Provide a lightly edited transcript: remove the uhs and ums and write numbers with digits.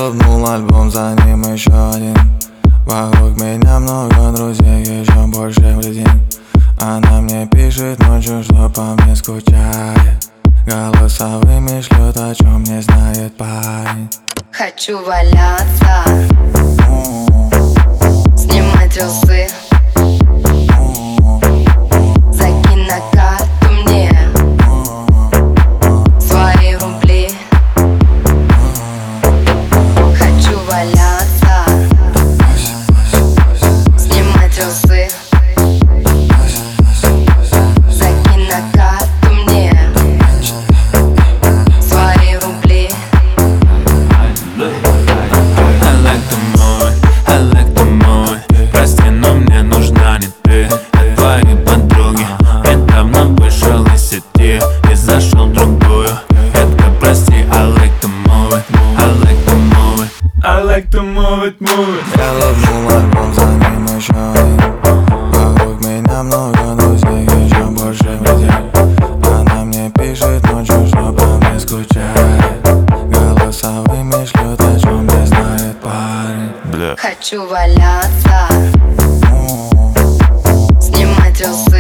лобнул альбом, за ним еще один. Вокруг меня много друзей, еще больше в день. Она мне пишет ночью, что по мне скучает. Голосовыми шлет, о чем не знает парень. Хочу валяться, снимать трусы. Закинь на карту мне свои рубли. Хочу валяться, снимать трусы. Закинь на карту мне свои рубли. I like the movie. Прости, но мне нужна не ты, а твои подруги. Недавно вышел из сети и зашел в другую. Детка, прости, I like the movie. I like the movie. I like to move it, move it. Я лобнул альбом, за ним еще один. Вокруг меня много друзей, еще больше людей. Она мне пишет ночью, что по мне скучает. Голосовыми шлет, о чем не знает парень. Бля. Хочу валяться, снимать трусы.